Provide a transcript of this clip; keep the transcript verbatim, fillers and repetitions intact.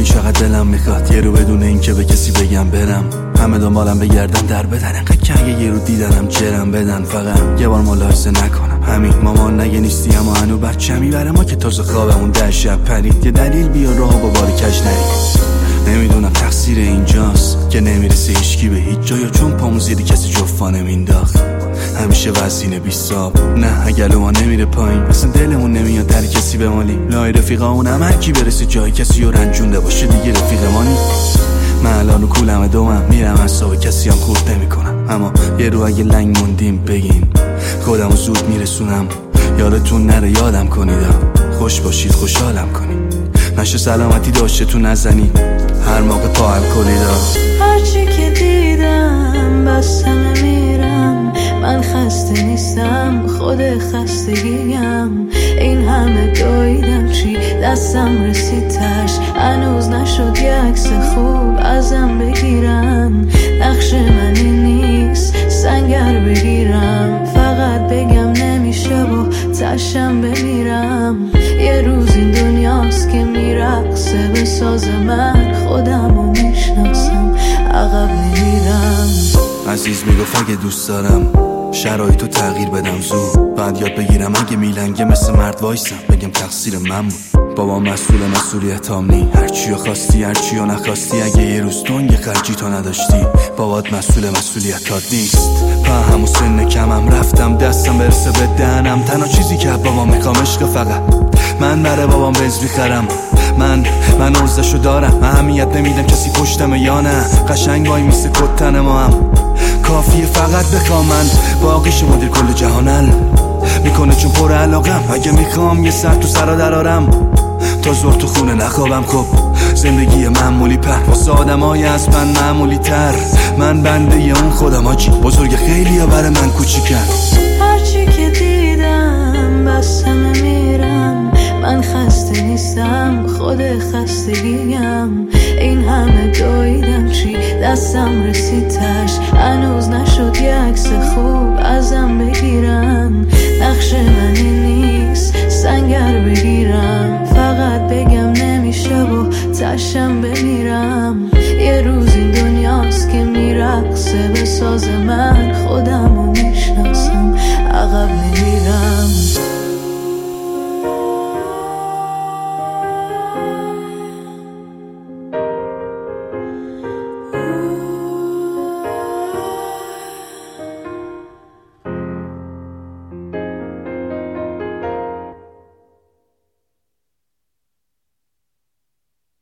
میدونی چقدر دلم میخواد یه رو بدون این که به کسی بگم برم، همه دنبالم بگردن در بدن، انقدر که اگه یه رو دیدنم جرم بدن، فقط یه بار ملاحظه نکنم همین مامان نگه نیستی اما هنو بچمی بره ما که تازه خوابمون در شب پرید، یه دلیل بیا راهو با باری کج نرید. نمیدونم تقصیر اینجاست که نمیرسه هیچکی به هیچ جا، یا چون پامون زیر کسی جفا نمینداخت همیشه وزینه بیستاب. نه اگه ما نمیره پایین اصلا دلمون نمیاد در کسی بمالی، لای رفیقامون هم هر کی برسه جای کسی رو رنجونده باشه دیگه رفیق مانی. من الان رو کولم دومم میرم اصاب کسی هم خورد نمی کنم، اما یه رو اگه لنگ موندیم بگین خودم رو زود میرسونم، یادتون نره یادم کنید، خوش باشید خوشحالم کنید، نشه سلامتی داشته تو نزنید هر موقع پا هم کنید. هرچی که دیدم بس همه میرم، من خسته نیستم خود خستگیم، این همه دویدم چی دستم رسید تش، هنوز نشد یه عکس خوب ازم بگیرن، نقش من این نیست سنگر بگیرم، فقط بگم نمیشه و تشم بمیرم، یه روز این دنیاست که میرقصه به ساز من، خودم رو میشناسم عقب نمیرم. عزیز میگفت اگه دوست دارم شرایطو تغییر بدم زود، بعد یاد بگیرم اگه میلنگه مثل مرد وایسم بگم تقصیر من بود. بابا مسئول مسئولیت نی، هرچی رو خواستی هرچی رو نخواستی، اگه یه روز دنگ خرجی تو نداشتی بابات مسئول مسئولیتات نیست. په همون سن کمم رفتم دستم برسه به دهنم، تنها چیزی که بابا میخوام عشق، فقط من برای بابام بنز میخرم، من من ارزشو دارم، اهمیت نمیدم کسی پشتمه یا نه، قشنگ وای میسه کتن ما هم کافیه فقط بخوام، من باقیش مدیر کل جهانل میکنه چون پر علاقم، اگه میخوام یه سر تو سرا درارم تا زور تو خونه نخوابم. خب زندگی معمولی پر واسه آدمای از من معمولی تر، من بنده ی اون خودم آجی بزرگ خیلی یا برای من کوچیکن. هرچی که دیدم بس همه میرم، من خسته نیستم خود خستگیم، این همه دویدم چی دستم رسید تش، هنوز نشد یه عکس خوب ازم بگیرن، نقش من این نیست سنگر بگیرم، فقط بگم نمیشه و تشم بمیرم، یه روز این دنیاست که میرقصه به ساز من، خودم